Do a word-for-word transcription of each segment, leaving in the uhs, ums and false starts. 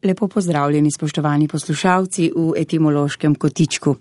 Lepo pozdravljeni, spoštovani poslušalci v etimološkem kotičku.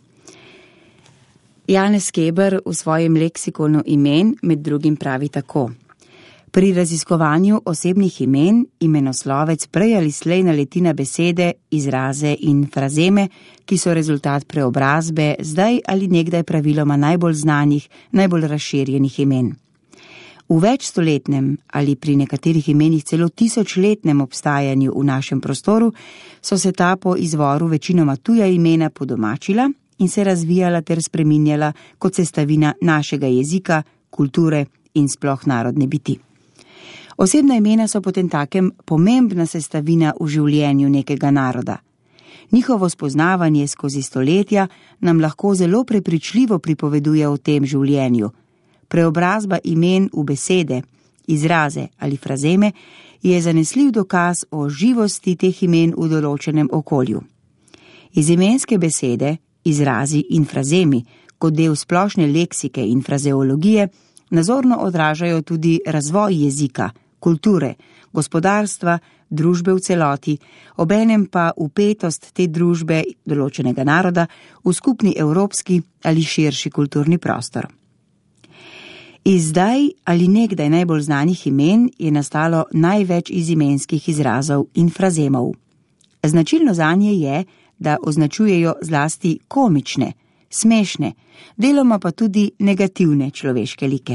Janez Keber v svojem leksikonu imen med drugim pravi tako. Pri raziskovanju osebnih imen imenoslovec prej ali slej naleti na besede, izraze in frazeme, ki so rezultat preobrazbe zdaj ali nekdaj praviloma najbolj znanih, najbolj razširjenih imen. V večstoletnem ali pri nekaterih imenih celo tisočletnem obstajanju v našem prostoru so se ta po izvoru večinoma tuja imena podomačila in se razvijala ter spreminjala kot sestavina našega jezika, kulture in sploh narodne biti. Osebna imena so potem takem pomembna sestavina v življenju nekega naroda. Njihovo spoznavanje skozi stoletja nam lahko zelo prepričljivo pripoveduje o tem življenju. Preobrazba imen v besede, izraze ali frazeme je zanesljiv dokaz o živosti teh imen v določenem okolju. Izimenske besede, izrazi in frazemi, kot del splošne leksike in frazeologije, nazorno odražajo tudi razvoj jezika, kulture, gospodarstva, družbe v celoti, obenem pa vpetost te družbe določenega naroda v skupni evropski ali širši kulturni prostor. Iz zdaj ali nekdaj najbolj znanih imen je nastalo največ izimenskih izrazov in frazemov. Značilno zanje je, da označujejo zlasti komične, smešne, deloma pa tudi negativne človeške like.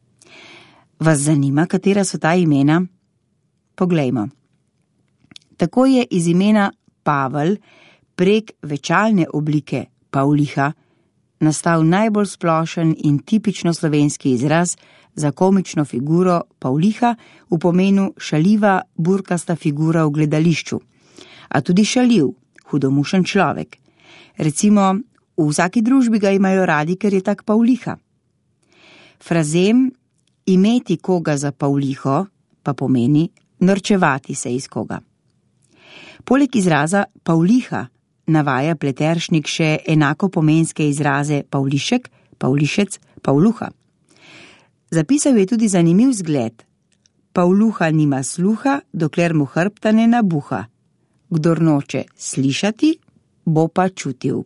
Vas zanima, katera so ta imena? Poglejmo. Tako je iz imena Pavel prek večalne oblike Pavliha nastal najbolj splošen in tipično slovenski izraz za komično figuro Pavliha v pomenu šaljiva, burkasta figura v gledališču, a tudi šaljiv, hudomušen človek. Recimo, v vsaki družbi ga imajo radi, ker je tak Pavliha. Frazem imeti koga za Pavliho pa pomeni norčevati se iz koga. Poleg izraza Pavliha navaja Pleteršnik še enako pomenske izraze Pavlišek, Pavlišec, Pavluha. Zapisal je tudi zanimiv zgled. Pavluha nima sluha, dokler mu hrbta ne nabuha. Kdor noče slišati, bo pa čutil.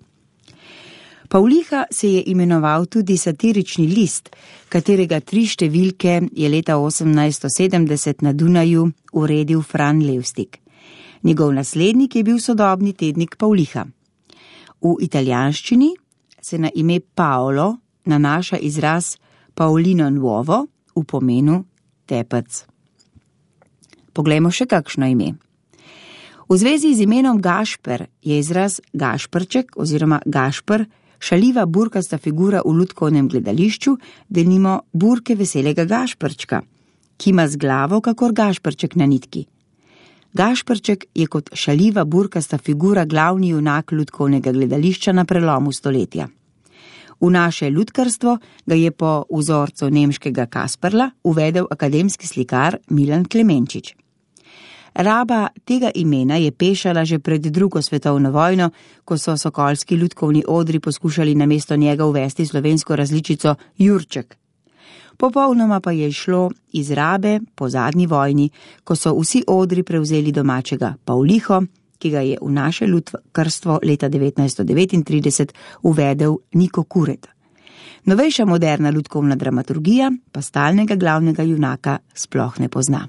Pavliha se je imenoval tudi satirični list, katerega tri številke je leta osemnajststo sedemdeset na Dunaju uredil Fran Levstik. Njegov naslednik je bil sodobni tednik Pavliha. V italijanščini se na ime Paolo nanaša izraz Paolino Nuovo v pomenu tepec. Poglejmo še kakšno ime. V zvezi z imenom Gašper je izraz Gašperček oziroma Gašper šaljiva burkasta figura v lutkovnem gledališču, denimo burke veselega Gašperčka, ki ima z glavo kakor Gašperček na nitki. Gašperček je kot šaljiva burkasta figura glavni junak lutkovnega gledališča na prelomu stoletja. V naše lutkarstvo ga je po vzorcu nemškega Kasperla uvedel akademski slikar Milan Klemenčič. Raba tega imena je pešala že pred drugo svetovno vojno, ko so sokolski lutkovni odri poskušali namesto njega uvesti slovensko različico Jurček. Popolnoma pa je šlo iz rabe po zadnji vojni, ko so vsi odri prevzeli domačega Pavliho, ki ga je v naše lutkarstvo leta devetnajststo devetintrideset uvedel Niko Kuret. Novejša moderna lutkovna dramaturgija pa stalnega glavnega junaka sploh ne pozna.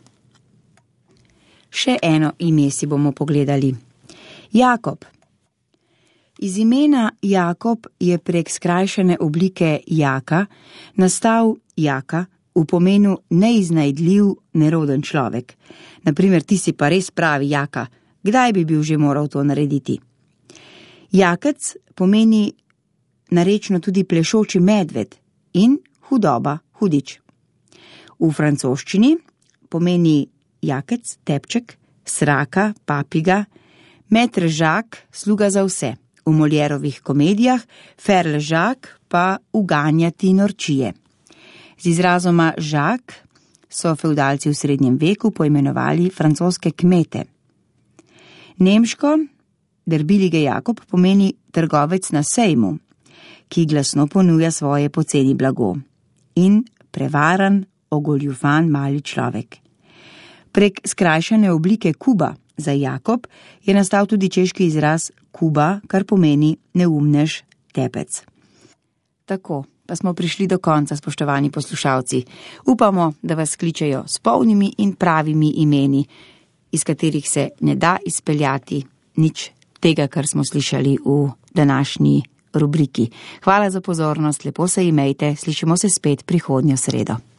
Še eno ime si bomo pogledali. Jakob. Iz imena Jakob je prek skrajšane oblike Jaka nastal Jaka v pomenu neiznajdljiv, neroden človek. Naprimer, ti si pa res pravi Jaka, kdaj bi bil že moral to narediti? Jakec pomeni narečno tudi plešoči medved in hudoba, hudič. V francoščini pomeni jakec, tepček, sraka, papiga, metržak, sluga za vse. V Molierovih komedijah ferležak pa uganjati norčije. Z izrazoma žak so fevdalci v srednjem veku poimenovali francoske kmete. Nemško derbilige Jakob pomeni trgovec na sejmu, ki glasno ponuja svoje poceni blago, in prevaran, ogoljufan mali človek. Prek skrajšane oblike Kuba Za Jakob je nastal tudi češki izraz Kuba, kar pomeni neumnež, tepec. Tako, pa smo prišli do konca, spoštovani poslušalci. Upamo, da vas kličejo s polnimi in pravimi imeni, iz katerih se ne da izpeljati nič tega, kar smo slišali v današnji rubriki. Hvala za pozornost, lepo se imejte, slišimo se spet prihodnjo sredo.